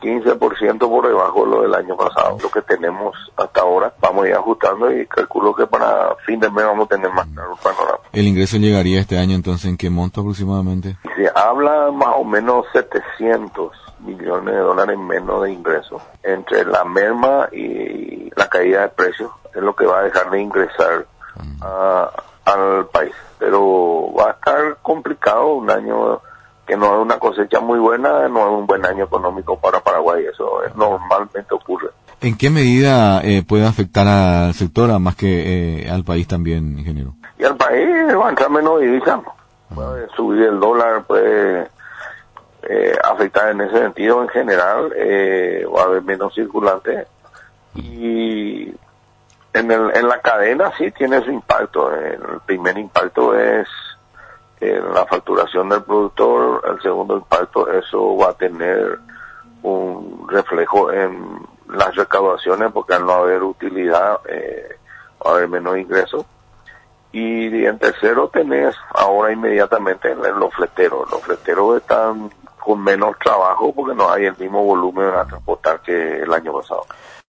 15% por debajo de lo del año pasado. Lo que tenemos hasta ahora, vamos a ir ajustando y calculo que para fin de mes vamos a tener más claro el panorama. ¿El ingreso llegaría este año entonces en qué monto aproximadamente? Se habla más o menos 700 millones de dólares menos de ingresos. Entre la merma y la caída de precios es lo que va a dejar de ingresar al país. Pero va a estar complicado, un año que no es una cosecha muy buena, no es un buen año económico para Paraguay, eso normalmente ocurre. ¿En qué medida puede afectar al sector, más que al país también, ingeniero? Y al país va a entrar menos divisas, puede subir el dólar, puede afectar en ese sentido en general, va a haber menos circulante y en la cadena sí tiene su impacto. El primer impacto es la facturación del productor, el segundo impacto, eso va a tener un reflejo en las recaudaciones porque al no haber utilidad va a haber menos ingresos. Y en tercero tenés ahora inmediatamente los fleteros. Los fleteros están con menos trabajo porque no hay el mismo volumen a transportar que el año pasado.